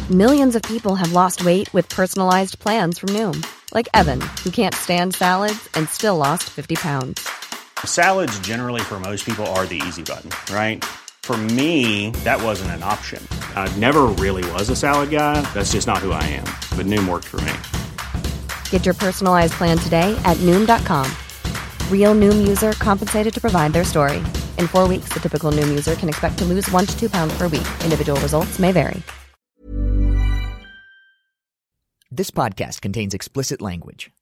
Millions of people have lost weight with personalized plans from Noom. Like Evan, who can't stand salads and still lost 50 pounds. Salads generally for most people are the easy button, right? For me, that wasn't an option. I never really was a salad guy. That's just not who I am. But Noom worked for me. Get your personalized plan today at Noom.com. Real Noom user compensated to provide their story. In 4 weeks, the typical Noom user can expect to lose 1 to 2 pounds per week. Individual results may vary. This podcast contains explicit language.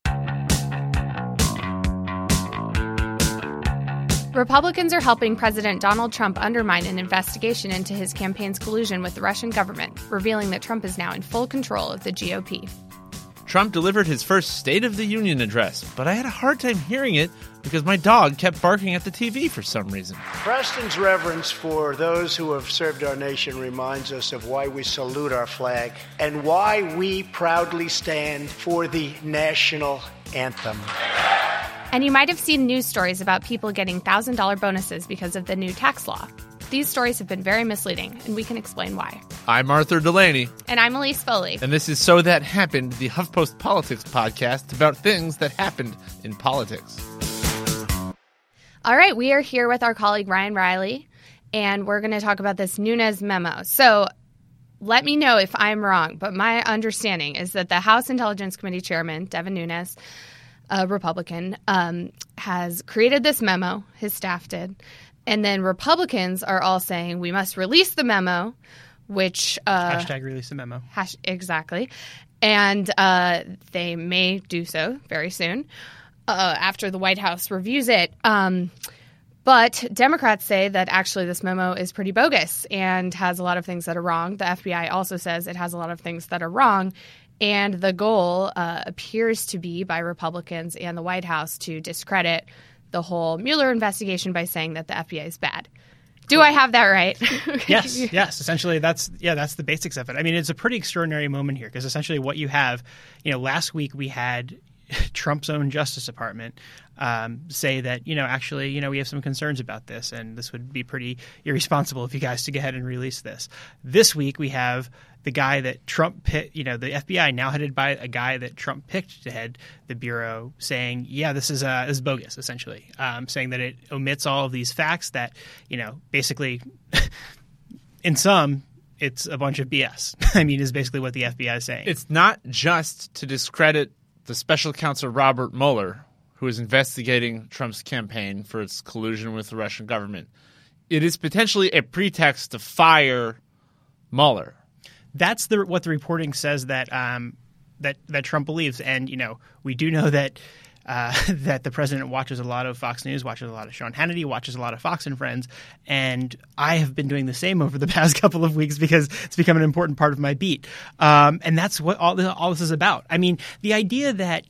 Republicans are helping President Donald Trump undermine an investigation into his campaign's collusion with the Russian government, revealing that Trump is now in full control of the GOP. Trump delivered his first State of the Union address, but I had a hard time hearing it because my dog kept barking at the TV for some reason. Preston's reverence for those who have served our nation reminds us of why we salute our flag and why we proudly stand for the national anthem. And you might have seen news stories about people getting $1,000 bonuses because of the new tax law. These stories have been very misleading, and we can explain why. I'm Arthur Delaney. And I'm Elise Foley. And this is So That Happened, the HuffPost Politics podcast about things that happened in politics. All right, we are here with our colleague Ryan Riley, and we're going to talk about this Nunes memo. So let me know if I'm wrong, but my understanding is that the House Intelligence Committee Chairman, Devin Nunes, a Republican, has created this memo, his staff did, and then Republicans are all saying we must release the memo, which hashtag release the memo. Exactly. And they may do so very soon after the White House reviews it. But Democrats say that actually this memo is pretty bogus and has a lot of things that are wrong. The FBI also says it has a lot of things that are wrong. And the goal appears to be by Republicans and the White House to discredit the whole Mueller investigation by saying that the FBI is bad. Do I have that right? Yes. Essentially, that's the basics of it. I mean, it's a pretty extraordinary moment here because essentially what you have, last week we had Trump's own Justice Department say that, actually, we have some concerns about this and this would be pretty irresponsible of you guys to go ahead and release this. This week we have the guy that Trump picked, the FBI now headed by a guy that Trump picked to head the bureau saying, this is bogus, essentially, saying that it omits all of these facts that, basically in sum, it's a bunch of BS. I mean, is basically what the FBI is saying. It's not just to discredit the special counsel Robert Mueller, who is investigating Trump's campaign for its collusion with the Russian government. It is potentially a pretext to fire Mueller. That's what the reporting says that that Trump believes, and we do know that that the president watches a lot of Fox News, watches a lot of Sean Hannity, watches a lot of Fox and Friends, and I have been doing the same over the past couple of weeks because it's become an important part of my beat, and that's what all this is about. I mean, the idea that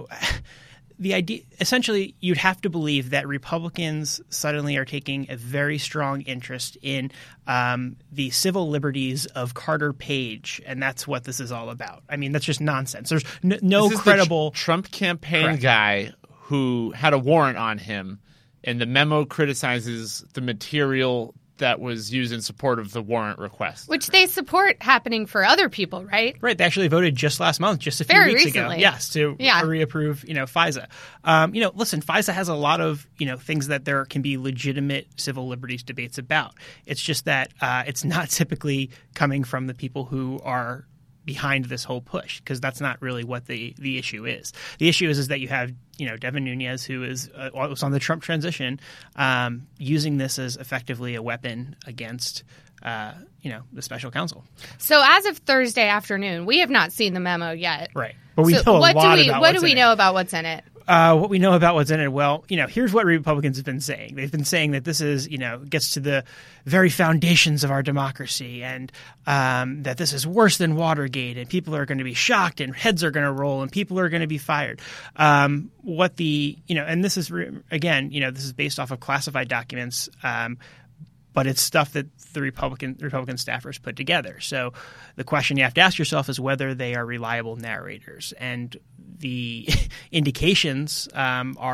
essentially you'd have to believe that Republicans suddenly are taking a very strong interest in the civil liberties of Carter Page, and that's what this is all about. I mean, that's just nonsense. There's no credible Trump campaign guy who had a warrant on him, and the memo criticizes the material that was used in support of the warrant request. Which they support happening for other people, right? Right. They actually voted just last month, just a few Very weeks recently. ago. Yes, to reapprove, FISA. Listen, FISA has a lot of, things that there can be legitimate civil liberties debates about. It's just that it's not typically coming from the people who are behind this whole push, because that's not really what the issue is. The issue is that you have Devin Nunes, who was on the Trump transition, using this as effectively a weapon against the special counsel. So as of Thursday afternoon, we have not seen the memo yet. Right, but we know a lot about what's in it. What do we know about what's in it? What we know about what's in it, well, here's what Republicans have been saying. They've been saying that this is, gets to the very foundations of our democracy, and that this is worse than Watergate, and people are going to be shocked, and heads are going to roll, and people are going to be fired. And this is, again, this is based off of classified documents, but it's stuff that the Republican staffers put together. So the question you have to ask yourself is whether they are reliable narrators. And the indications are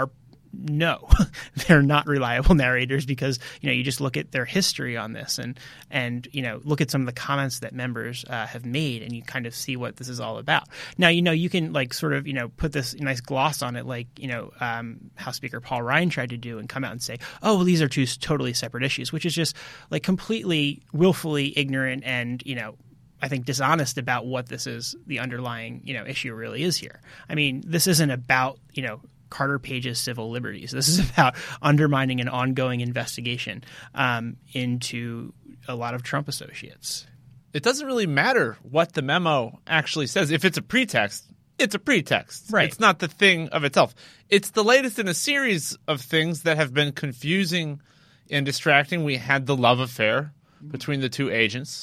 no, they're not reliable narrators because, you just look at their history on this and look at some of the comments that members have made, and you kind of see what this is all about. Now, you can put this nice gloss on it, like, House Speaker Paul Ryan tried to do and come out and say, oh, well, these are two totally separate issues, which is just like completely willfully ignorant and, I think dishonest about what this is, the underlying, issue really is here. I mean, this isn't about, Carter Page's civil liberties. This is about undermining an ongoing investigation into a lot of Trump associates. It doesn't really matter what the memo actually says. If it's a pretext, it's a pretext. Right. It's not the thing of itself. It's the latest in a series of things that have been confusing and distracting. We had the love affair between the two agents.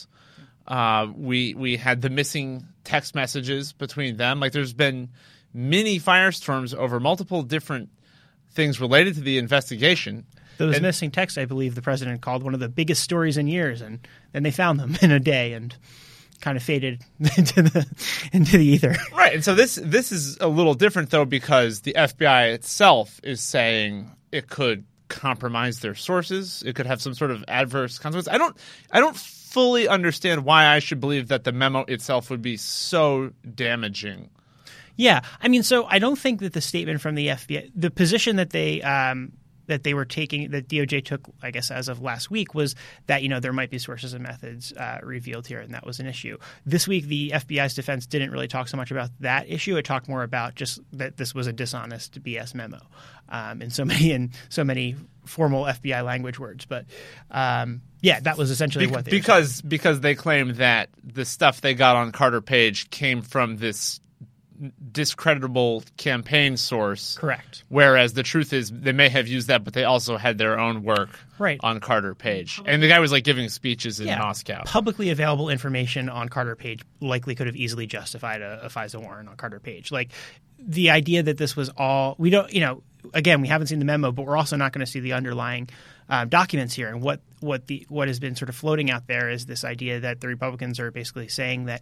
We had the missing text messages between them. Like, there's been many firestorms over multiple different things related to the investigation. Those missing texts, I believe the president called one of the biggest stories in years, and then they found them in a day and kind of faded into the ether. Right. And so this is a little different, though, because the FBI itself is saying it could compromise their sources. It could have some sort of adverse consequence. I don't fully understand why I should believe that the memo itself would be so damaging. Yeah. I mean, so I don't think that the statement from the FBI, the position that they were taking, that DOJ took, I guess, as of last week, was that, there might be sources and methods revealed here, and that was an issue. This week, the FBI's defense didn't really talk so much about that issue. It talked more about just that this was a dishonest BS memo in so many formal FBI language words. But that was essentially what they were saying. Because they claim that the stuff they got on Carter Page came from this discreditable campaign source. Correct. Whereas the truth is they may have used that, but they also had their own work on Carter Page. And the guy was like giving speeches in Moscow. Publicly available information on Carter Page likely could have easily justified a FISA warrant on Carter Page. Like, the idea that this was all – we don't – again, we haven't seen the memo, but we're also not going to see the underlying documents here. And what has been sort of floating out there is this idea that the Republicans are basically saying that,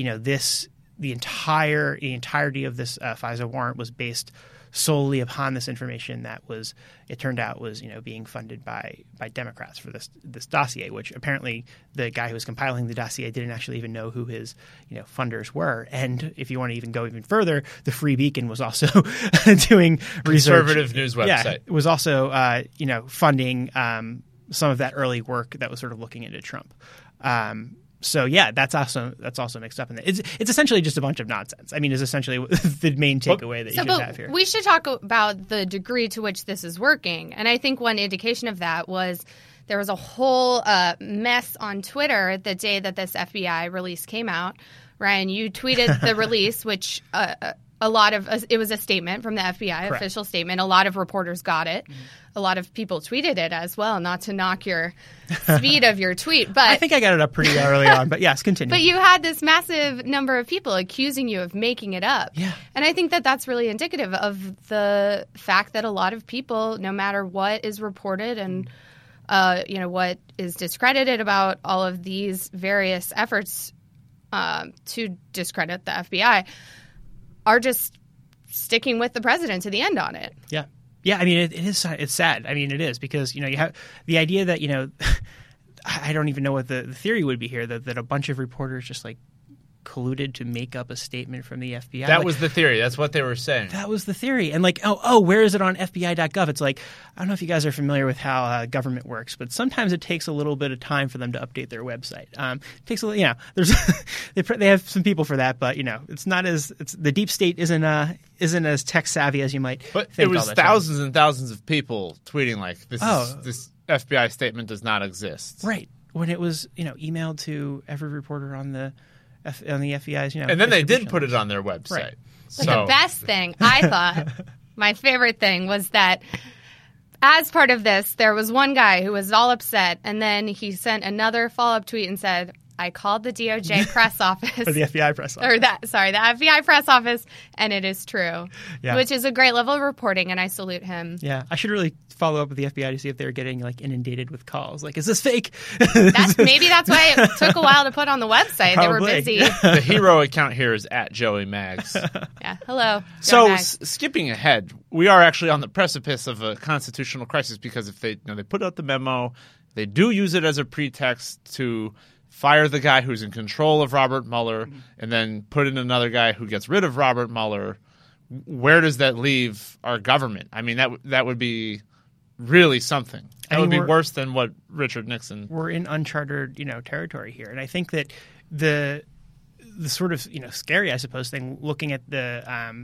the entirety of this FISA warrant was based solely upon this information that it turned out was being funded by Democrats for this dossier, which apparently the guy who was compiling the dossier didn't actually even know who his funders were. And if you want to even go even further, the Free Beacon was also doing research. Conservative news website. Yeah, it was also funding some of that early work that was sort of looking into Trump. So yeah, that's also mixed up in that. It's essentially just a bunch of nonsense. I mean, is essentially the main takeaway that you should have here. We should talk about the degree to which this is working, and I think one indication of that was there was a whole mess on Twitter the day that this FBI release came out. Ryan, you tweeted the release, which it was a statement from the FBI, Correct. Official statement. A lot of reporters got it. Mm-hmm. A lot of people tweeted it as well, not to knock your speed of your tweet. But I think I got it up pretty early on, but yes, continue. But you had this massive number of people accusing you of making it up. Yeah. And I think that that's really indicative of the fact that a lot of people, no matter what is reported and what is discredited about all of these various efforts to discredit the FBI, are just sticking with the president to the end on it. Yeah. Yeah, I mean, it's sad. I mean, it is because, you have the idea that, I don't even know what the theory would be here, that a bunch of reporters just like colluded to make up a statement from the FBI. That was the theory. That's what they were saying. That was the theory. And like, where is it on FBI.gov? It's like, I don't know if you guys are familiar with how government works, but sometimes it takes a little bit of time for them to update their website. It takes a little, there's they have some people for that, but it's not the deep state isn't as tech savvy as you might but think. It was thousands and thousands of people tweeting like this FBI statement does not exist. Right. When it was, emailed to every reporter on the FBI's, and then they did put it on their website. Right. But the best thing, I thought, my favorite thing was that as part of this, there was one guy who was all upset, and then he sent another follow-up tweet and said, I called the DOJ press office. Or the FBI press office. Or the FBI press office, and it is true. Yeah. Which is a great level of reporting, and I salute him. Yeah, I should really follow up with the FBI to see if they're getting like inundated with calls. Like, is this fake? Maybe that's why it took a while to put on the website. Probably. They were busy. The hero account here is at Joey Mags. Yeah. Hello. So Joe Mags. skipping ahead, we are actually on the precipice of a constitutional crisis because if they put out the memo, they do use it as a pretext to fire the guy who's in control of Robert Mueller and then put in another guy who gets rid of Robert Mueller. Where does that leave our government? I mean, that would be really something. That would be worse than what Richard Nixon. We're in uncharted, territory here, and I think that the sort of scary, I suppose, thing looking at the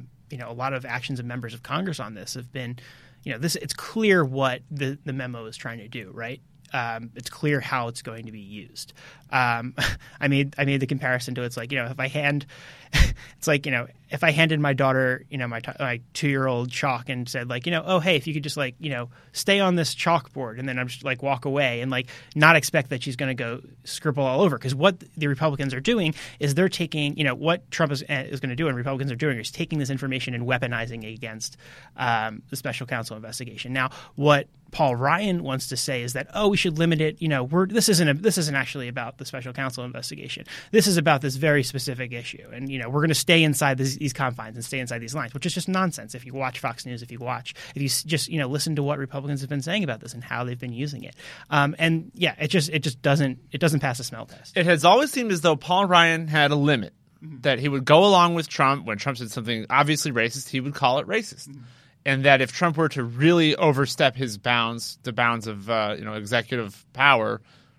a lot of actions of members of Congress on this have been, it's clear what the memo is trying to do, right? It's clear how it's going to be used. I made the comparison to it's like if I hand, it's like if I handed my daughter my 2-year-old chalk and said like oh hey, if you could just like stay on this chalkboard, and then I'm just like walk away and like not expect that she's going to go scribble all over, because what the Republicans are doing is they're taking what Trump is going to do and Republicans are doing is taking this information and weaponizing it against the special counsel investigation. Now what Paul Ryan wants to say is that we should limit it. This isn't actually about the special counsel investigation. This is about this very specific issue, and we're going to stay inside these confines and stay inside these lines, which is just nonsense. If you watch Fox News, if you just listen to what Republicans have been saying about this and how they've been using it, and yeah, it just doesn't pass the smell test. It has always seemed as though Paul Ryan had a limit, that he would go along with Trump when Trump said something obviously racist. He would call it racist. And that if Trump were to really overstep his bounds, the bounds of executive power,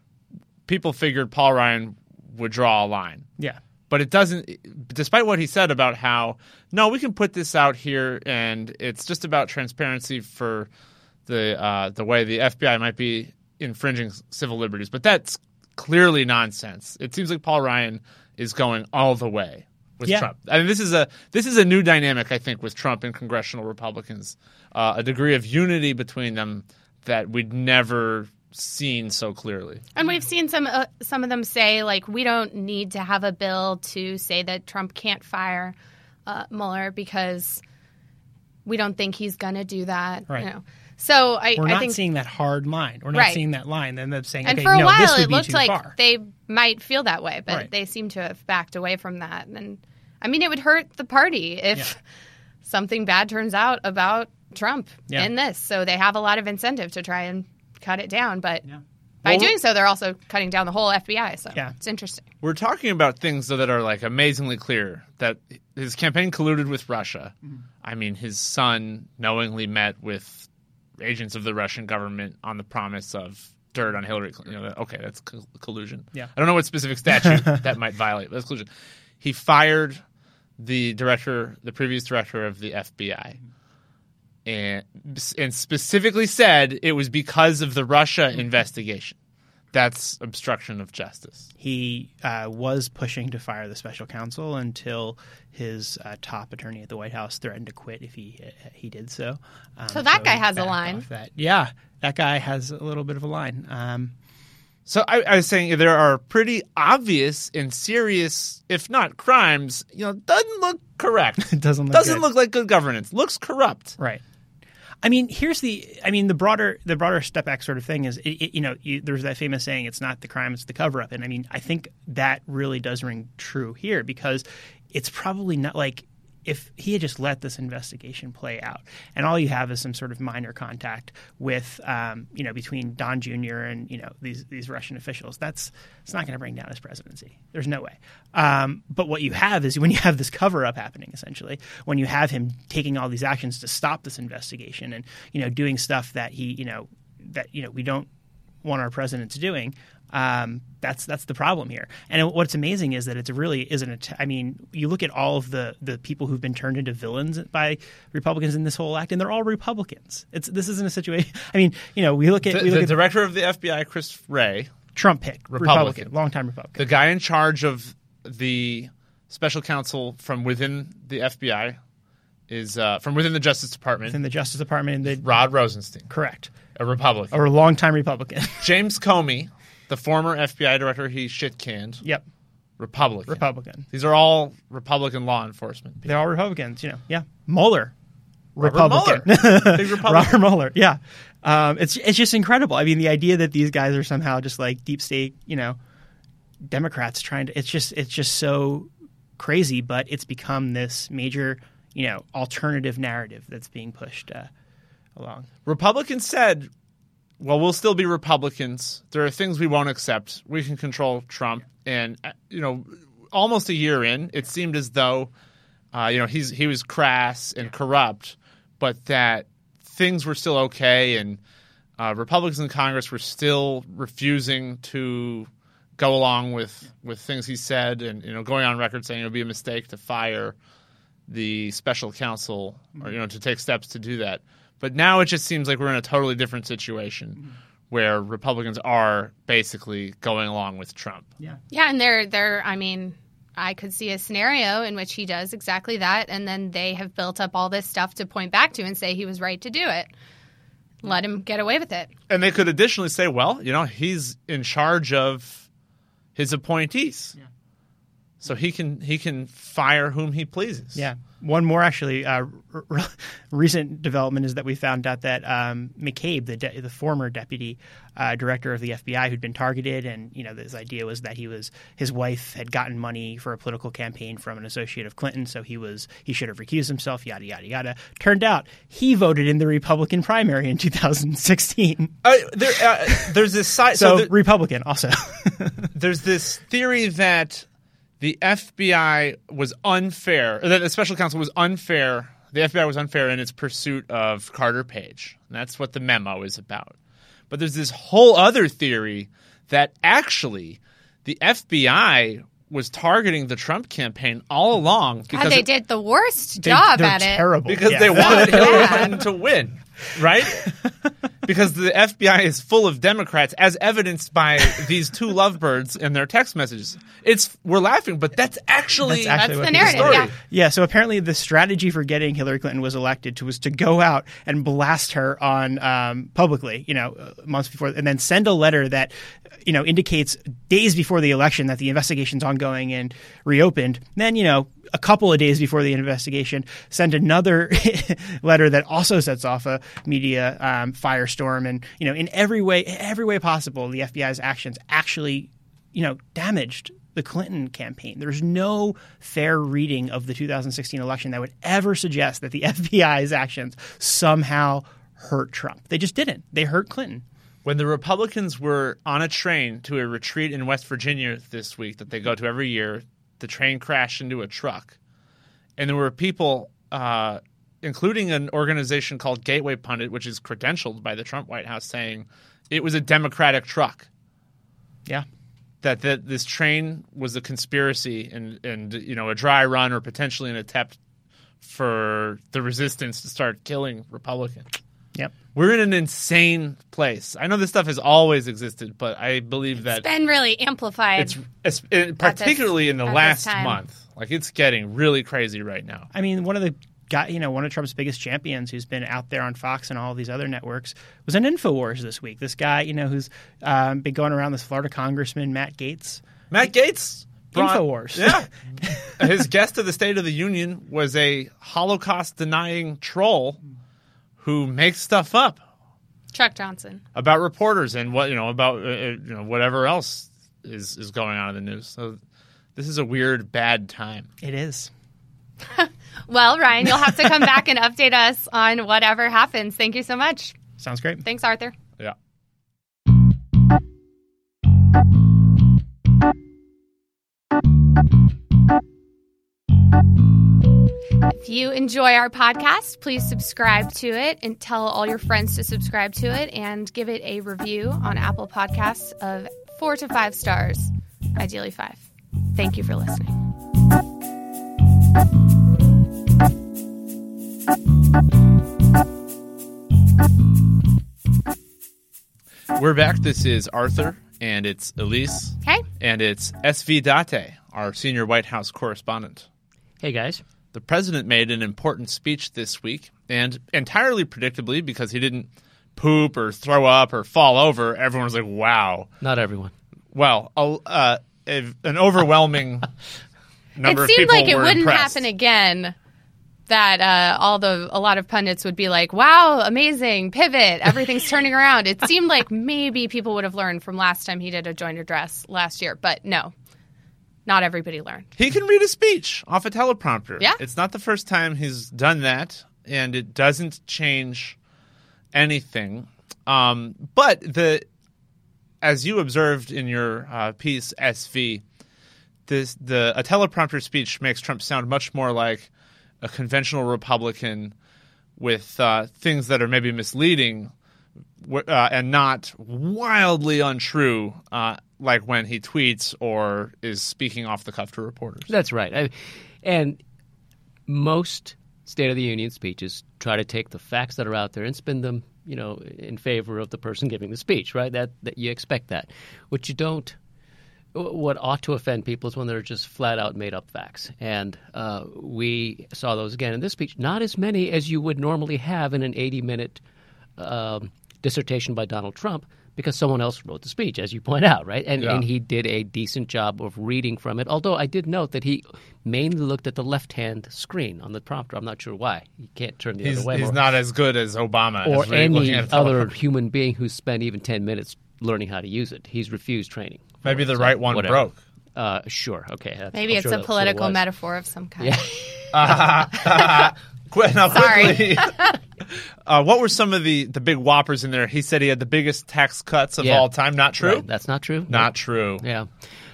people figured Paul Ryan would draw a line. Yeah, but it doesn't. Despite what he said about how we can put this out here, and it's just about transparency for the way the FBI might be infringing civil liberties. But that's clearly nonsense. It seems like Paul Ryan is going all the way with Trump. I mean, this is a new dynamic, I think, with Trump and congressional Republicans, a degree of unity between them that we'd never seen so clearly. And we've seen some of them say, like, we don't need to have a bill to say that Trump can't fire Mueller because we don't think he's going to do that. Right. So we're I not think seeing that hard line. We're not seeing that line. Then they're saying, and okay, for a while this would it be looked too like far. they might feel that way, but they seem to have backed away from that. And I mean, it would hurt the party if something bad turns out about Trump in this. So they have a lot of incentive to try and cut it down. But by doing so, they're also cutting down the whole FBI. So it's interesting. We're talking about things, though, that are like amazingly clear. That his campaign colluded with Russia. I mean, his son knowingly met with agents of the Russian government on the promise of dirt on Hillary Clinton. Okay, that's collusion. Yeah. I don't know what specific statute that might violate, but that's collusion. He fired the previous director of the FBI, and specifically said it was because of the Russia investigation. That's obstruction of justice. He was pushing to fire the special counsel until his top attorney at the White House threatened to quit if he did so. So that guy has a line. Yeah, that guy has a little bit of a line. So I was saying there are pretty obvious and serious, if not crimes, doesn't look correct. It doesn't look like good governance. Looks corrupt. Right. I mean, the broader step back sort of thing is, there's that famous saying, it's not the crime, it's the cover up. And I mean, I think that really does ring true here, because it's probably not like if he had just let this investigation play out and all you have is some sort of minor contact with, between Don Jr. and, these Russian officials, it's not going to bring down his presidency. There's no way. But what you have is when you have this cover up happening, essentially, when you have him taking all these actions to stop this investigation and, doing stuff that we don't want our presidents doing, that's the problem here. And what's amazing is that it really isn't. You look at all of the people who've been turned into villains by Republicans in this whole act, and they're all Republicans. This isn't a situation. I mean, we look at the director of the FBI, Chris Wray, Trump picked Republican, longtime Republican. The guy in charge of the special counsel from within the FBI is from within the Justice Department. Within the Justice Department, Rod Rosenstein, correct, a Republican, or a longtime Republican. James Comey, The former FBI director he shit-canned. Yep. Republican. These are all Republican law enforcement people. They're all Republicans, Yeah. Mueller. Robert Republican. Mueller. Big Republican. Robert Mueller. Yeah. It's just incredible. I mean, the idea that these guys are somehow just like deep state, Democrats trying to. It's just so crazy. But it's become this major, alternative narrative that's being pushed along. Republicans said, well, we'll still be Republicans. There are things we won't accept. We can control Trump. And, almost a year in, it seemed as though, he was crass and corrupt, but that things were still okay. And Republicans in Congress were still refusing to go along with things he said and, going on record saying it would be a mistake to fire the special counsel or, to take steps to do that. But now it just seems like we're in a totally different situation where Republicans are basically going along with Trump. Yeah, and they're I mean, I could see a scenario in which he does exactly that, and then they have built up all this stuff to point back to and say he was right to do it. Let him get away with it. And they could additionally say, well, he's in charge of his appointees. Yeah. So he can fire whom he pleases. Yeah. One more actually recent development is that we found out that McCabe, the former deputy director of the FBI, who'd been targeted, and this idea was that his wife had gotten money for a political campaign from an associate of Clinton, so he should have recused himself. Yada yada yada. Turned out he voted in the Republican primary in 2016. There's this side. So Republican also. There's this theory that the FBI was unfair, that the special counsel was unfair. The FBI was unfair in its pursuit of Carter Page. And that's what the memo is about. But there's this whole other theory that actually the FBI was targeting the Trump campaign all along. Because they did the worst job at it. Terrible. Because they wanted Hillary Clinton to win, right? Because the FBI is full of Democrats, as evidenced by these two lovebirds and their text messages. We're laughing, but that's actually the narrative. Story. Yeah. So apparently, the strategy for getting Hillary Clinton was to go out and blast her on publicly, months before, and then send a letter that indicates days before the election that the investigation's ongoing and reopened. Then a couple of days before the investigation, send another letter that also sets off a media firestorm, and in every way possible, the FBI's actions actually damaged the Clinton campaign. There's no fair reading of the 2016 election that would ever suggest that the FBI's actions somehow hurt Trump. They just didn't. They hurt Clinton. When the Republicans were on a train to a retreat in West Virginia this week that they go to every year, the train crashed into a truck. And there were people, including an organization called Gateway Pundit, which is credentialed by the Trump White House, saying it was a Democratic truck. Yeah. That this train was a conspiracy and a dry run or potentially an attempt for the resistance to start killing Republicans. Yep. We're in an insane place. I know this stuff has always existed, but I believe that it's been really amplified. It's particularly in the last month. Like, it's getting really crazy right now. I mean, one of Trump's biggest champions, who's been out there on Fox and all these other networks, was on InfoWars this week. This guy, who's been going around, this Florida congressman, Matt Gaetz. Matt Gaetz. InfoWars. Yeah. His guest of the State of the Union was a Holocaust-denying troll who makes stuff up. Chuck Johnson. About reporters and whatever else is going on in the news. So this is a weird, bad time. It is. Well, Ryan, you'll have to come back and update us on whatever happens. Thank you so much. Sounds great. Thanks, Arthur. Yeah. If you enjoy our podcast, please subscribe to it and tell all your friends to subscribe to it and give it a review on Apple Podcasts of 4 to 5 stars, ideally 5. Thank you for listening. We're back. This is Arthur, and it's Elise. Hey. And it's SV Date, our senior White House correspondent. Hey, guys. The president made an important speech this week, and entirely predictably, because he didn't poop or throw up or fall over, everyone was like, wow. Not everyone. Well, an overwhelming number of It seemed people like it were wouldn't impressed. happen again. That a lot of pundits would be like, "Wow, amazing pivot, everything's turning around." It seemed like maybe people would have learned from last time he did a joint address last year, but no, not everybody learned. He can read a speech off a teleprompter. Yeah. It's not the first time he's done that, and it doesn't change anything. But as you observed in your piece, SV, a teleprompter speech makes Trump sound much more like a conventional Republican with things that are maybe misleading and not wildly untrue, like when he tweets or is speaking off the cuff to reporters. That's right. And most State of the Union speeches try to take the facts that are out there and spin them, in favor of the person giving the speech, right? That you expect that. What ought to offend people is when they're just flat out made up facts. And we saw those again in this speech. Not as many as you would normally have in an 80-minute dissertation by Donald Trump, because someone else wrote the speech, as you point out, right? And he did a decent job of reading from it. Although I did note that he mainly looked at the left-hand screen on the prompter. I'm not sure why. He can't turn the other way. He's not as good as Obama. Or as looking any at a other teleprompter. human being who's spent even 10 minutes learning how to use it. He's refused training. Maybe the right one whatever. broke. Sure. Okay. Maybe I'm it's sure a that's political what it was. metaphor of some kind. Yeah. Quickly, what were some of the big whoppers in there? He said he had the biggest tax cuts of Yeah. all time. Not true? Right. That's not true. Not true. Yeah.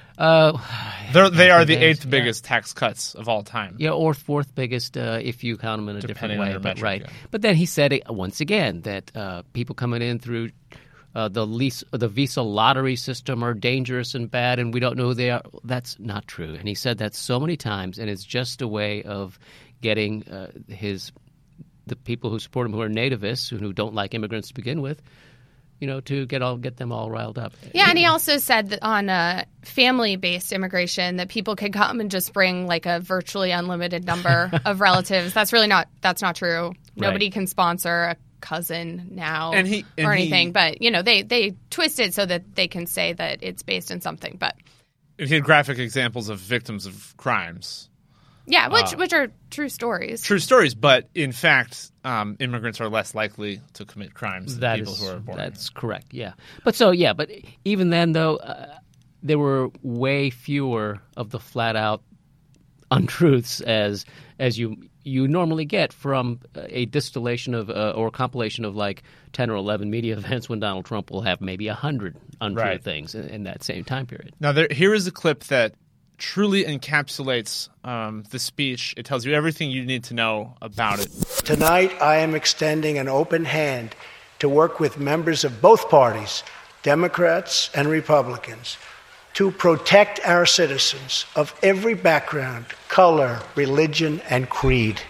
They are the convinced, 8th biggest tax cuts of all time. Yeah, or 4th biggest if you count them in a Depending different on way. your But, metric, right. yeah. But then he said once again that people coming in through the Visa lottery system are dangerous and bad, and we don't know who they are. That's not true. And he said that so many times, and it's just a way of getting the people who support him, who are nativists, who don't like immigrants to begin with, to get them all riled up. Yeah, and he also said that on family-based immigration that people could come and just bring like a virtually unlimited number of relatives. That's not true. Nobody can sponsor a cousin now or anything. But they twist it so that they can say that it's based in something. But He had graphic examples of victims of crimes. yeah, which are true stories. True stories, but in fact, immigrants are less likely to commit crimes than people who are born here. That's correct, yeah. But even then, though, there were way fewer of the flat-out untruths as you normally get from a distillation of or compilation of like 10 or 11 media events when Donald Trump will have maybe 100 untrue things in that same time period. Now, here is a clip that truly encapsulates the speech. It tells you everything you need to know about it. Tonight, I am extending an open hand to work with members of both parties, Democrats and Republicans, to protect our citizens of every background, color, religion, and creed.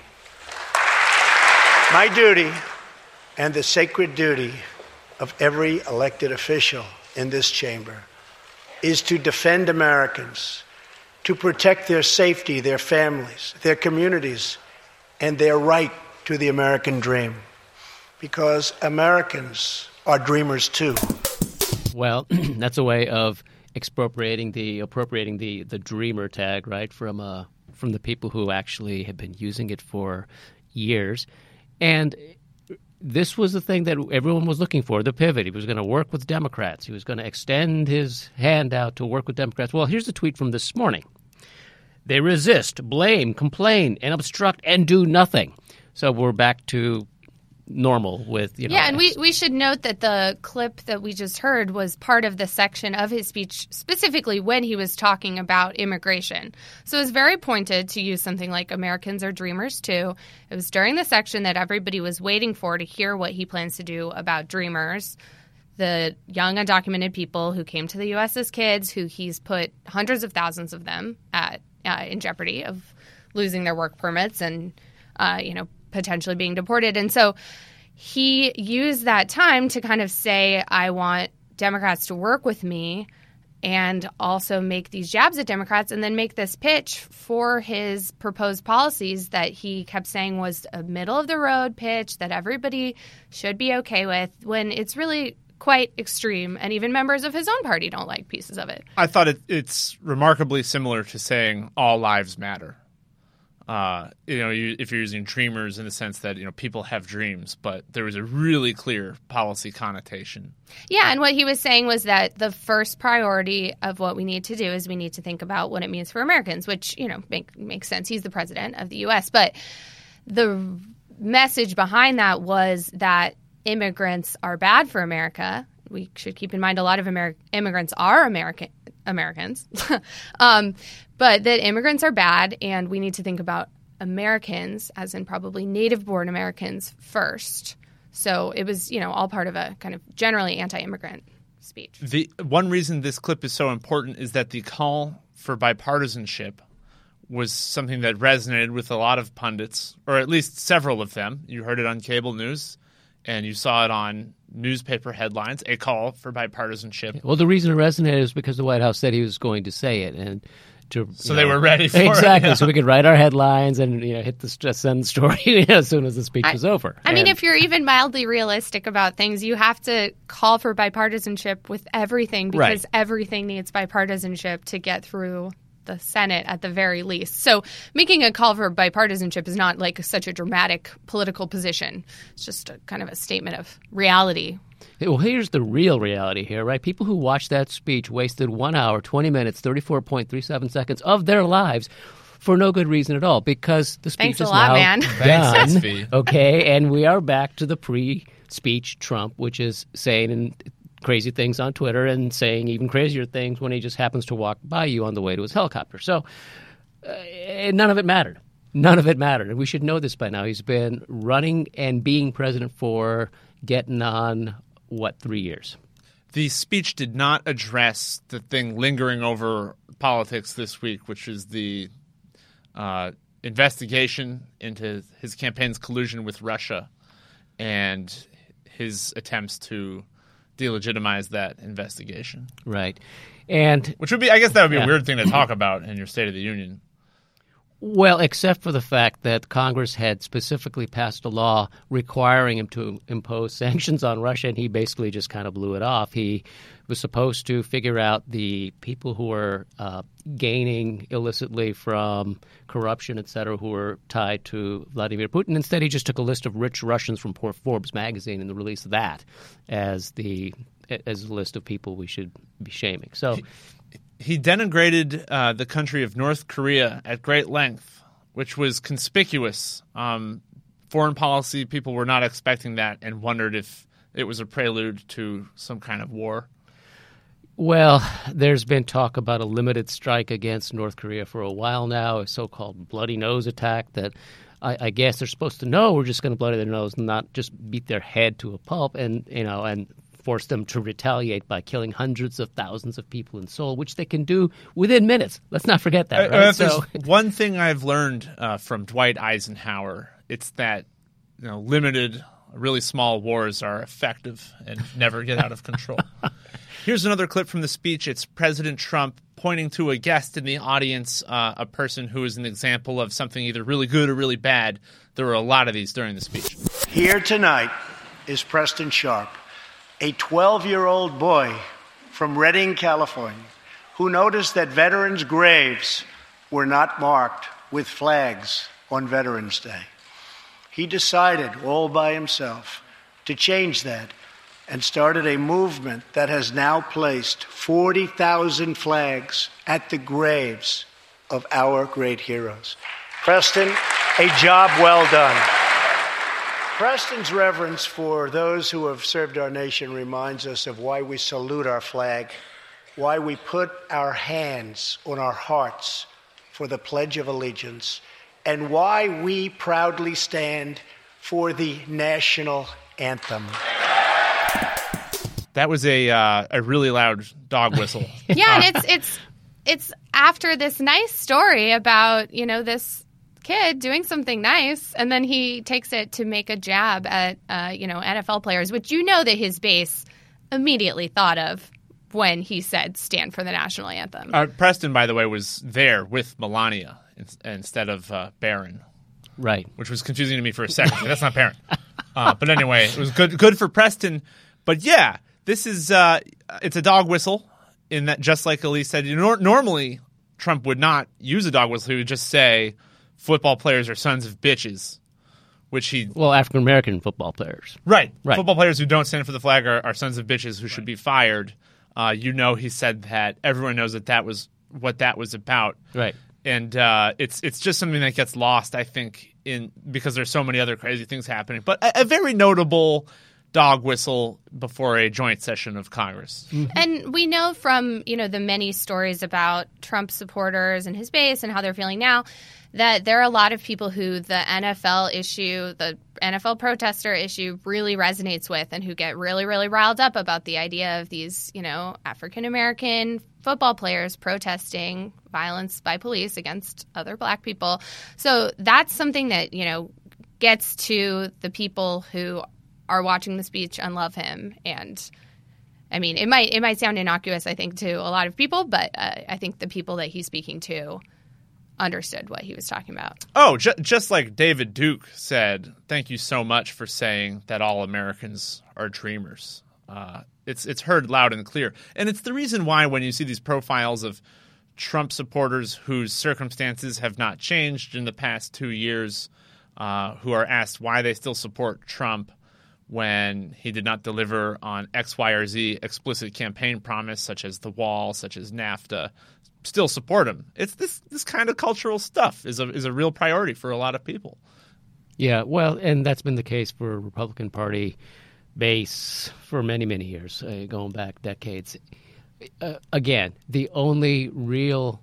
My duty and the sacred duty of every elected official in this chamber is to defend Americans, to protect their safety, their families, their communities, and their right to the American dream. Because Americans are dreamers too. Well, that's a way of appropriating the dreamer tag, right, from the people who actually have been using it for years. And this was the thing that everyone was looking for, the pivot. He was going to work with Democrats. He was going to extend his hand out to work with Democrats. Well, here's the tweet from this morning. They resist, blame, complain, and obstruct, and do nothing. So we're back to normal with, Yeah, and we should note that the clip that we just heard was part of the section of his speech specifically when he was talking about immigration. So it was very pointed to use something like Americans are dreamers too. It was during the section that everybody was waiting for to hear what he plans to do about dreamers, the young undocumented people who came to the U.S. as kids, who he's put hundreds of thousands of them in jeopardy of losing their work permits and potentially being deported. And so he used that time to kind of say, I want Democrats to work with me and also make these jabs at Democrats and then make this pitch for his proposed policies that he kept saying was a middle-of-the-road pitch that everybody should be okay with, when it's really quite extreme, and even members of his own party don't like pieces of it. I thought it's remarkably similar to saying all lives matter. If you're using dreamers in the sense that, people have dreams, but there was a really clear policy connotation. Yeah, and what he was saying was that the first priority of what we need to do is we need to think about what it means for Americans, which, makes sense. He's the president of the U.S., but the message behind that was that immigrants are bad for America. We should keep in mind a lot of immigrants are Americans, but that immigrants are bad, and we need to think about Americans, as in probably native-born Americans, first. So it was, all part of a kind of generally anti-immigrant speech. The one reason this clip is so important is that the call for bipartisanship was something that resonated with a lot of pundits, or at least several of them. You heard it on cable news, and you saw it on newspaper headlines, a call for bipartisanship. Well, the reason it resonated is because the White House said he was going to say it, and they were ready for it. Exactly, so we could write our headlines and hit the send story as soon as the speech was over. I mean, if you're even mildly realistic about things, you have to call for bipartisanship with everything, because everything needs bipartisanship to get through the Senate at the very least. So making a call for bipartisanship is not like such a dramatic political position. It's just a kind of a statement of reality. Well, here's the real reality here, right? People who watched that speech wasted 1 hour, 20 minutes, 34.37 seconds of their lives for no good reason at all, because the speech Thanks is a lot, now man. Thanks, done. SV. Okay, and we are back to the pre-speech Trump, which is saying crazy things on Twitter and saying even crazier things when he just happens to walk by you on the way to his helicopter. So none of it mattered. None of it mattered. And we should know this by now. He's been running and being president for getting on, 3 years? The speech did not address the thing lingering over politics this week, which is the investigation into his campaign's collusion with Russia and his attempts to delegitimize that investigation. Right. And which would be, I guess that would be a weird thing to talk about in your State of the Union. Well, except for the fact that Congress had specifically passed a law requiring him to impose sanctions on Russia, and he basically just kind of blew it off. He was supposed to figure out the people who were gaining illicitly from corruption, et cetera, who were tied to Vladimir Putin. Instead, he just took a list of rich Russians from Forbes magazine and released that as a list of people we should be shaming. So he denigrated the country of North Korea at great length, which was conspicuous. Foreign policy people were not expecting that and wondered if it was a prelude to some kind of war. Well, there's been talk about a limited strike against North Korea for a while now, a so-called bloody nose attack that I guess they're supposed to know we're just going to bloody their nose and not just beat their head to a pulp and force them to retaliate by killing hundreds of thousands of people in Seoul, which they can do within minutes. Let's not forget that. Right? So one thing I've learned from Dwight Eisenhower, it's that limited, really small wars are effective and never get out of control. Here's another clip from the speech. It's President Trump pointing to a guest in the audience, a person who is an example of something either really good or really bad. There were a lot of these during the speech. Here tonight is Preston Sharp, a 12-year-old boy from Redding, California, who noticed that veterans' graves were not marked with flags on Veterans Day. He decided all by himself to change that and started a movement that has now placed 40,000 flags at the graves of our great heroes. Preston, a job well done. Preston's reverence for those who have served our nation reminds us of why we salute our flag, why we put our hands on our hearts for the Pledge of Allegiance, and why we proudly stand for the national anthem. That was a really loud dog whistle. Yeah, and it's after this nice story about, this kid doing something nice, and then he takes it to make a jab at NFL players, which that his base immediately thought of when he said stand for the national anthem. Preston, by the way, was there with Melania instead of Barron. Right. Which was confusing to me for a second. That's not Barron. But anyway, it was good for Preston. But yeah, This is it's a dog whistle in that, just like Elise said, normally Trump would not use a dog whistle. He would just say football players are sons of bitches, which he... Well, African-American football players. Right. Football players who don't stand for the flag are sons of bitches who should be fired. He said that. Everyone knows that was what that was about. Right. And it's just something that gets lost, I think, because there's so many other crazy things happening. But a very notable dog whistle before a joint session of Congress. Mm-hmm. And we know from, the many stories about Trump supporters and his base and how they're feeling now that there are a lot of people who the NFL issue, the NFL protester issue really resonates with and who get really, really riled up about the idea of these, African-American football players protesting violence by police against other black people. So that's something that, gets to the people who are watching the speech and love him. And I mean, it might sound innocuous, I think, to a lot of people, but I think the people that he's speaking to understood what he was talking about. Oh, just like David Duke said, thank you so much for saying that all Americans are dreamers. It's heard loud and clear. And it's the reason why when you see these profiles of Trump supporters whose circumstances have not changed in the past 2 years, who are asked why they still support Trump when he did not deliver on X, Y, or Z explicit campaign promise, such as the wall, such as NAFTA, still support him. It's this kind of cultural stuff is a real priority for a lot of people. Yeah, well, and that's been the case for Republican Party base for many, many years, going back decades. Again, the only real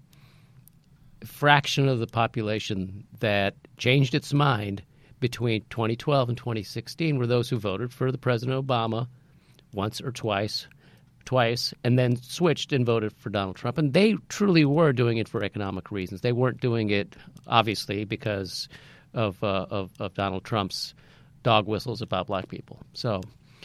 fraction of the population that changed its mind between 2012 and 2016 were those who voted for the President Obama once or twice, and then switched and voted for Donald Trump. And they truly were doing it for economic reasons. They weren't doing it, obviously, because of Donald Trump's dog whistles about black people. So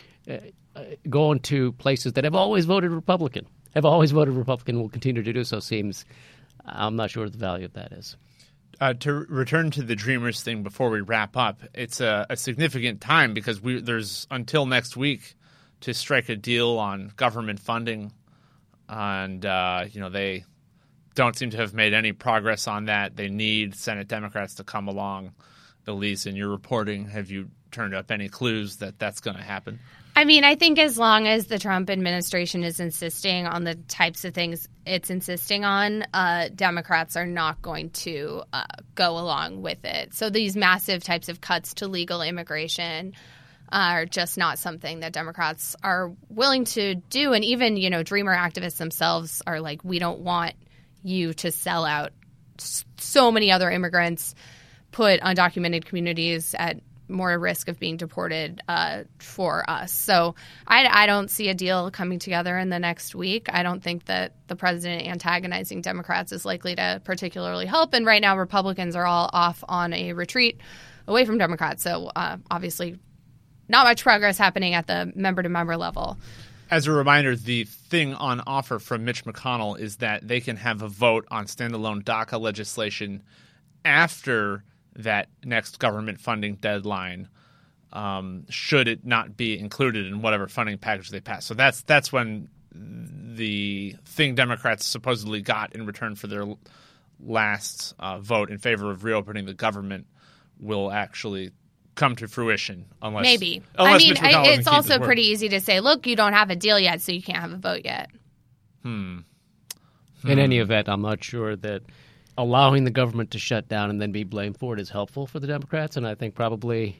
going to places that have always voted Republican, will continue to do so, I'm not sure what the value of that is. To return to the Dreamers thing before we wrap up, it's a significant time because there's until next week to strike a deal on government funding, and they don't seem to have made any progress on that. They need Senate Democrats to come along. Elise, in your reporting, have you turned up any clues that that's going to happen? I mean, I think as long as the Trump administration is insisting on the types of things it's insisting on, Democrats are not going to go along with it. So these massive types of cuts to legal immigration are just not something that Democrats are willing to do. And even, Dreamer activists themselves are like, we don't want you to sell out so many other immigrants, put undocumented communities at more risk of being deported for us. So I don't see a deal coming together in the next week. I don't think that the president antagonizing Democrats is likely to particularly help. And right now, Republicans are all off on a retreat away from Democrats. So obviously not much progress happening at the member-to-member level. As a reminder, the thing on offer from Mitch McConnell is that they can have a vote on standalone DACA legislation after that next government funding deadline, should it not be included in whatever funding package they pass. So that's when the thing Democrats supposedly got in return for their last vote in favor of reopening the government will actually come to fruition. Maybe. It's also pretty easy to say, look, you don't have a deal yet, so you can't have a vote yet. In any event, I'm not sure that allowing the government to shut down and then be blamed for it is helpful for the Democrats, and I think probably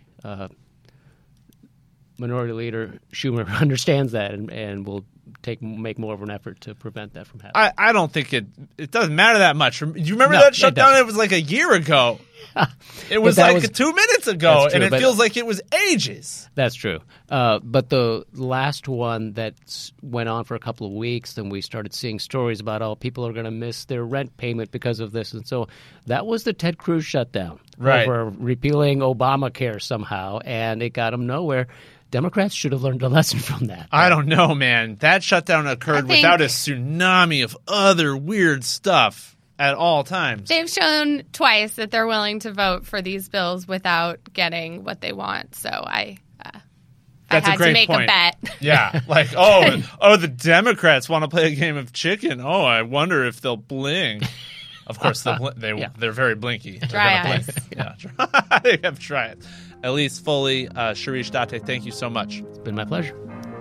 Minority Leader Schumer understands that and will make more of an effort to prevent that from happening. I don't think it doesn't matter that much. Do you remember that shutdown? It was like a year ago. It was like 2 minutes ago, true, and it feels like it was ages. That's true. But the last one that went on for a couple of weeks, then we started seeing stories about, people are going to miss their rent payment because of this. And so that was the Ted Cruz shutdown. Right. Over repealing Obamacare somehow, and it got them nowhere. Democrats should have learned a lesson from that. I don't know, man. That shutdown occurred without a tsunami of other weird stuff at all times. They've shown twice that they're willing to vote for these bills without getting what they want. So I That's I had a great to make point. a bet. Yeah, like the Democrats want to play a game of chicken. Oh, I wonder if they'll bling. Of course, they're very blinky. They're Dry gonna eyes. blink. Yeah, they have try it. Elise Foley, Shirish Date, thank you so much. It's been my pleasure.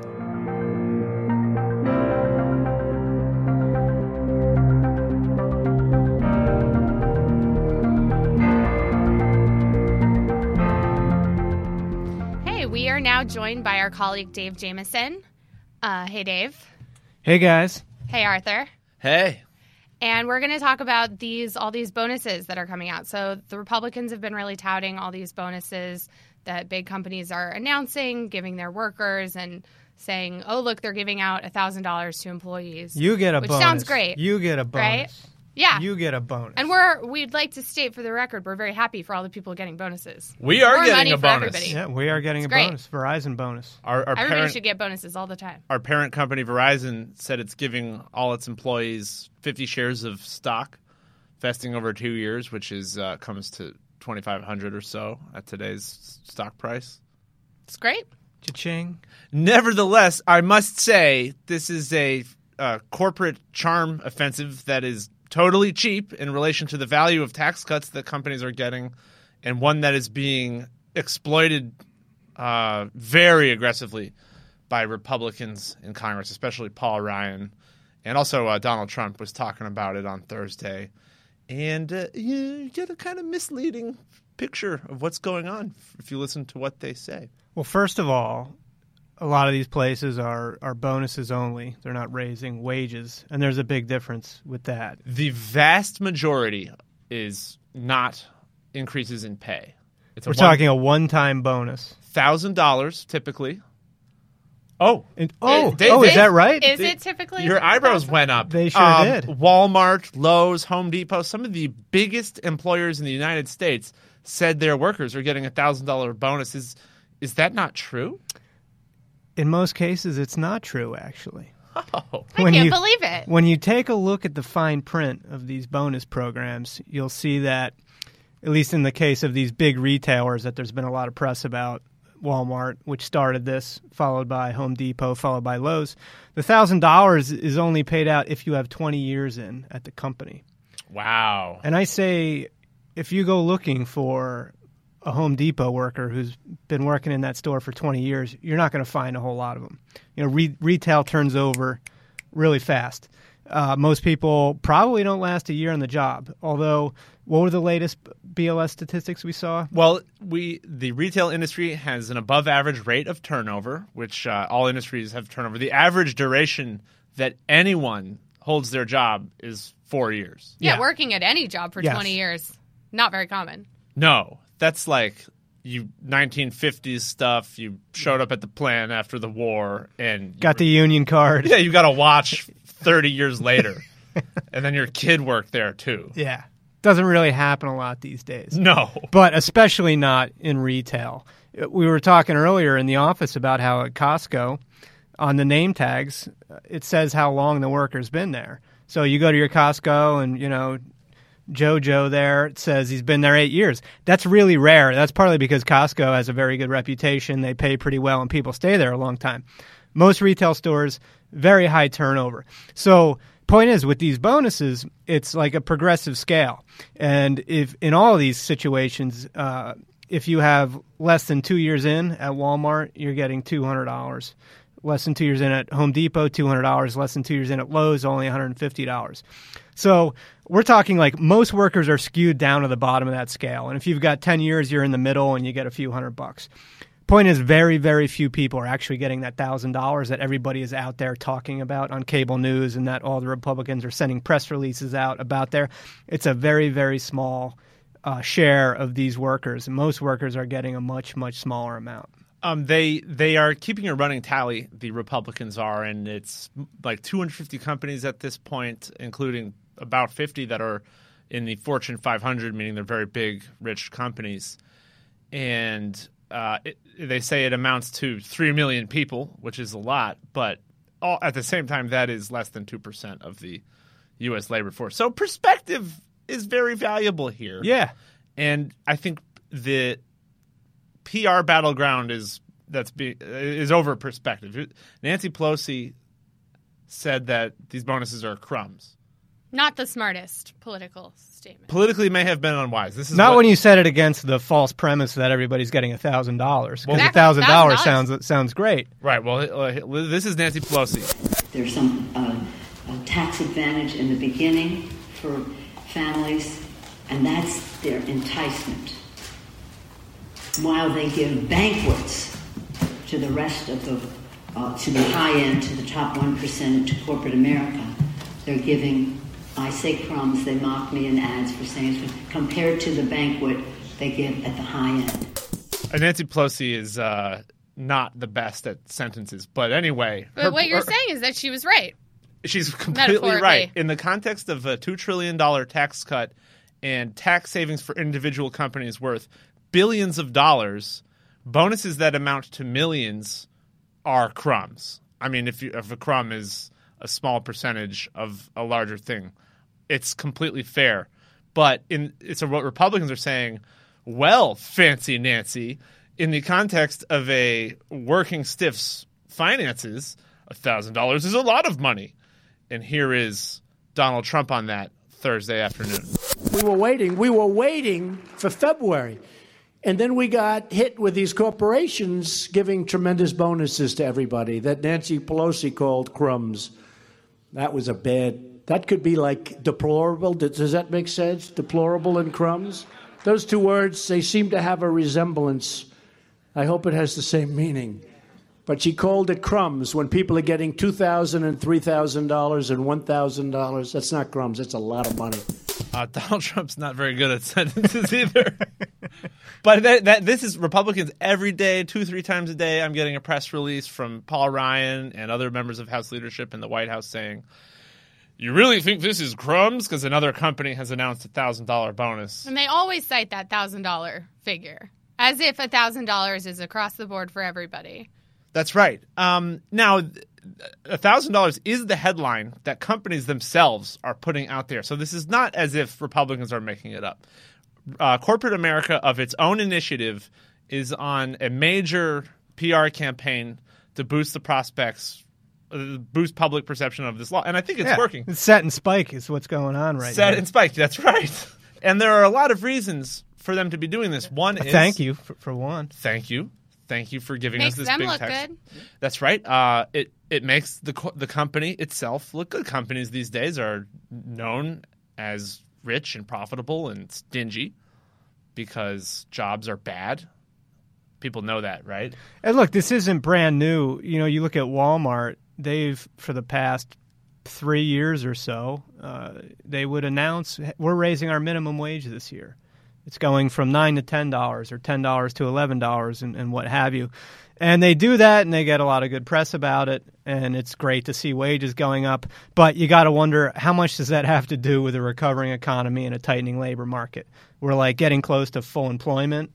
We are now joined by our colleague Dave Jamieson. Hey, Dave. Hey, guys. Hey, Arthur. Hey. And we're going to talk about all these bonuses that are coming out. So the Republicans have been really touting all these bonuses that big companies are announcing, giving their workers, and saying, "Oh, look, they're giving out $1,000 to employees." You get a which bonus. Sounds great. You get a bonus. Right? Yeah. You get a bonus. And we'd like to state for the record, we're very happy for all the people getting bonuses. We are More getting money a for bonus. everybody. Yeah, we are getting It's a great. bonus. Verizon bonus. Our Everybody parent, should get bonuses all the time. our parent company Verizon said it's giving all its employees 50 shares of stock, vesting over 2 years, which is comes to $2,500 or so at today's stock price. It's great. Cha-ching. Nevertheless, I must say this is a corporate charm offensive that is totally cheap in relation to the value of tax cuts that companies are getting, and one that is being exploited very aggressively by Republicans in Congress, especially Paul Ryan. And also Donald Trump was talking about it on Thursday. And you get a kind of misleading picture of what's going on if you listen to what they say. Well, first of all, a lot of these places are bonuses only. They're not raising wages, and there's a big difference with that. The vast majority is not increases in pay. We're talking a one-time bonus. $1,000 typically. Is Dave, that right? Is it typically? Your eyebrows went up. They sure did. Walmart, Lowe's, Home Depot, some of the biggest employers in the United States said their workers are getting a $1,000 bonus. Is that not true? In most cases, it's not true, actually. Oh. I can't believe it. When you take a look at the fine print of these bonus programs, you'll see that, at least in the case of these big retailers that there's been a lot of press about, Walmart, which started this, followed by Home Depot, followed by Lowe's, the $1,000 is only paid out if you have 20 years in at the company. Wow. And I say, if you go looking for a Home Depot worker who's been working in that store for 20 years, you're not going to find a whole lot of them. You know, retail turns over really fast. Most people probably don't last a year on the job. Although, what were the latest BLS statistics we saw? Well, the retail industry has an above-average rate of turnover, which all industries have turnover. The average duration that anyone holds their job is 4 years. Yeah, working at any job for 20 years, not very common. No, that's like you 1950s stuff. You showed up at the plant after the war and got the union card. Yeah, you got to watch 30 years later, and then your kid worked there too. Yeah, doesn't really happen a lot these days. No, but especially not in retail. We were talking earlier in the office about how at Costco, on the name tags, it says how long the worker's been there. So you go to your Costco and, you know, Jojo there, it says he's been there 8 years. That's really rare. That's partly because Costco has a very good reputation. They pay pretty well and people stay there a long time. Most retail stores, very high turnover. So point is, with these bonuses, it's like a progressive scale. And if in all of these situations, if you have less than 2 years in at Walmart, you're getting $200. Less than 2 years in at Home Depot, $200. Less than 2 years in at Lowe's, only $150. So we're talking like most workers are skewed down to the bottom of that scale. And if you've got 10 years, you're in the middle and you get a few $100. Point is, very, very few people are actually getting that $1,000 that everybody is out there talking about on cable news and that all the Republicans are sending press releases out about there. It's a very, very small share of these workers. Most workers are getting a much, much smaller amount. They are keeping a running tally, the Republicans are, and it's like 250 companies at this point, including about 50 that are in the Fortune 500, meaning they're very big, rich companies. And they say it amounts to 3 million people, which is a lot, but at the same time, that is less than 2% of the U.S. labor force. So perspective is very valuable here. Yeah. And I think the PR battleground is is over perspective. Nancy Pelosi said that these bonuses are crumbs. Not the smartest political statement. Politically may have been unwise. This is not when you said it against the false premise that everybody's getting $1,000. Because $1,000 sounds great. Right. Well, this is Nancy Pelosi. There's some tax advantage in the beginning for families, and that's their enticement. While they give banquets to the rest of to the high end, to the top 1%, to corporate America, they're giving, I say crumbs, they mock me in ads for saying it, compared to the banquet they give at the high end. Nancy Pelosi is not the best at sentences, but anyway. But what you're saying is that she was right. She's completely right. In the context of a $2 trillion tax cut and tax savings for individual companies worth billions of dollars, bonuses that amount to millions are crumbs. I mean, if a crumb is a small percentage of a larger thing, it's completely fair. But so what Republicans are saying, well, fancy Nancy, in the context of a working stiff's finances, $1,000 is a lot of money. And here is Donald Trump on that Thursday afternoon. We were waiting for February. And then we got hit with these corporations giving tremendous bonuses to everybody that Nancy Pelosi called crumbs. That was that could be like deplorable. Does that make sense? Deplorable and crumbs? Those two words, they seem to have a resemblance. I hope it has the same meaning. But she called it crumbs when people are getting $2,000 and $3,000 and $1,000. That's not crumbs. That's a lot of money. Donald Trump's not very good at sentences either. But this is Republicans every day, 2-3 times a day. I'm getting a press release from Paul Ryan and other members of House leadership in the White House saying, you really think this is crumbs? Because another company has announced a $1,000 bonus. And they always cite that $1,000 figure, as if $1,000 is across the board for everybody. That's right. Now, $1,000 is the headline that companies themselves are putting out there. So this is not as if Republicans are making it up. Corporate America, of its own initiative, is on a major PR campaign to boost the prospects, boost public perception of this law. And I think it's working. It's set and spike is what's going on right now. Set and spike, that's right. And there are a lot of reasons for them to be doing this. One is... Thank you for one. Thank you. Thank you for giving Makes us this them big look tax. good. That's right. It makes the company itself look good. Companies these days are known as rich and profitable and stingy because jobs are bad. People know that, right? And look, this isn't brand new. You know, you look at Walmart. They've, for the past 3 years or so, they would announce, we're raising our minimum wage this year. It's going from $9 to $10 or $10 to $11 and what have you. And they do that, and they get a lot of good press about it, and it's great to see wages going up. But you got to wonder, how much does that have to do with a recovering economy and a tightening labor market? We're like getting close to full employment.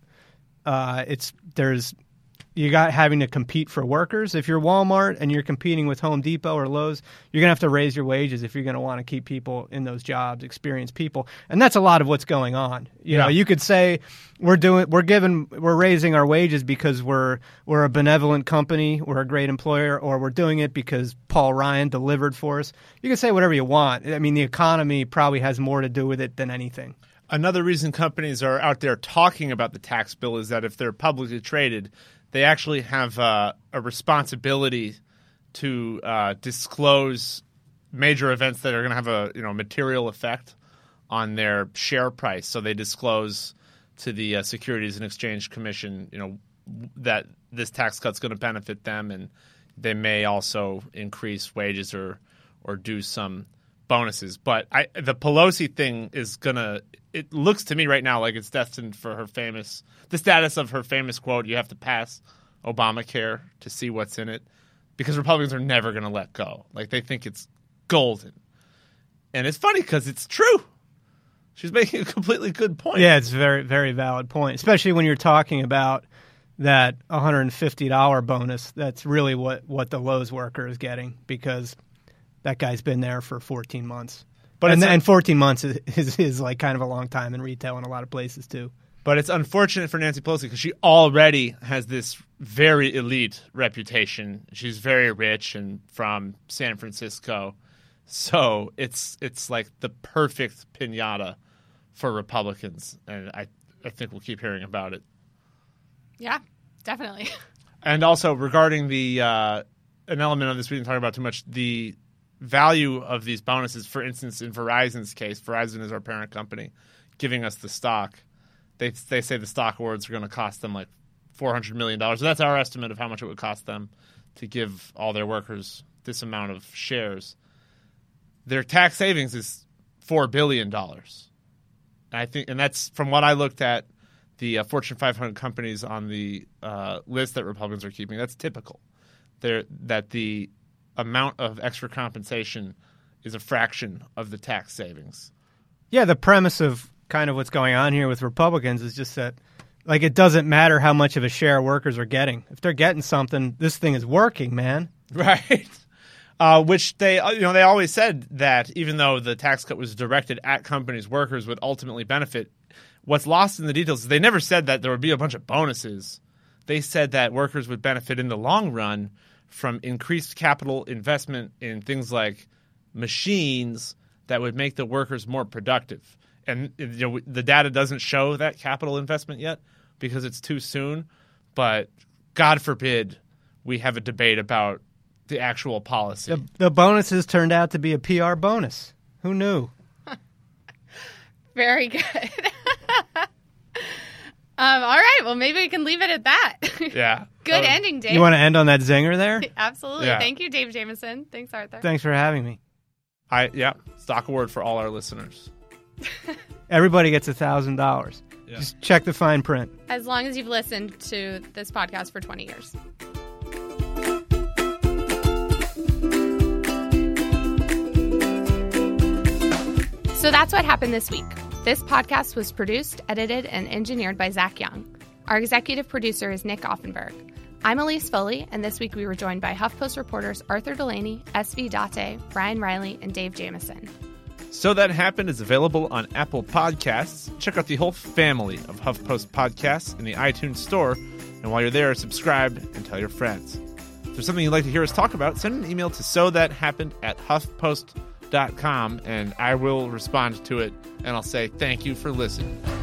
You got having to compete for workers. If you're Walmart and you're competing with Home Depot or Lowe's, you're going to have to raise your wages if you're going to want to keep people in those jobs, experienced people. And that's a lot of what's going on. You know, you could say we're raising our wages because we're a benevolent company, we're a great employer, or we're doing it because Paul Ryan delivered for us. You can say whatever you want. I mean, the economy probably has more to do with it than anything. Another reason companies are out there talking about the tax bill is that if they're publicly traded, they actually have a responsibility to disclose major events that are going to have a material effect on their share price. So they disclose to the Securities and Exchange Commission, that this tax cut's going to benefit them, and they may also increase wages or do some bonuses. But the Pelosi thing is gonna. It looks to me right now like it's destined for the status of her famous quote, you have to pass Obamacare to see what's in it, because Republicans are never going to let go. Like, they think it's golden. And it's funny because it's true. She's making a completely good point. Yeah, it's a very, very valid point, especially when you're talking about that $150 bonus. That's really what the Lowe's worker is getting, because that guy's been there for 14 months. And 14 months is like kind of a long time in retail in a lot of places too. But it's unfortunate for Nancy Pelosi because she already has this very elite reputation. She's very rich and from San Francisco. So it's like the perfect piñata for Republicans. And I think we'll keep hearing about it. Yeah, definitely. And also regarding the an element of this we didn't talk about too much, the value of these bonuses. For instance, in Verizon's case, Verizon is our parent company, giving us the stock. They say the stock awards are going to cost them like $400 million. So that's our estimate of how much it would cost them to give all their workers this amount of shares. Their tax savings is $4 billion. And that's from what I looked at, the Fortune 500 companies on the list that Republicans are keeping. That's typical. That the amount of extra compensation is a fraction of the tax savings. Yeah, the premise of kind of what's going on here with Republicans is just that, like, it doesn't matter how much of a share workers are getting. If they're getting something, this thing is working, man. Right. Which they always said that even though the tax cut was directed at companies, workers would ultimately benefit. What's lost in the details is they never said that there would be a bunch of bonuses. They said that workers would benefit in the long run from increased capital investment in things like machines that would make the workers more productive. And the data doesn't show that capital investment yet because it's too soon. But God forbid we have a debate about the actual policy. The bonuses turned out to be a PR bonus. Who knew? Very good. All right. Well, maybe we can leave it at that. Yeah. Good ending, Dave. You want to end on that zinger there? Absolutely. Yeah. Thank you, Dave Jamieson. Thanks, Arthur. Thanks for having me. Stock award for all our listeners. Everybody gets $1,000. Yeah. Just check the fine print. As long as you've listened to this podcast for 20 years. So that's what happened this week. This podcast was produced, edited, and engineered by Zach Young. Our executive producer is Nick Offenberg. I'm Elise Foley, and this week we were joined by HuffPost reporters Arthur Delaney, S.V. Date, Brian Riley, and Dave Jamieson. So That Happened is available on Apple Podcasts. Check out the whole family of HuffPost podcasts in the iTunes Store. And while you're there, subscribe and tell your friends. If there's something you'd like to hear us talk about, send an email to sothathappened@huffpost.com, and I will respond to it, and I'll say thank you for listening.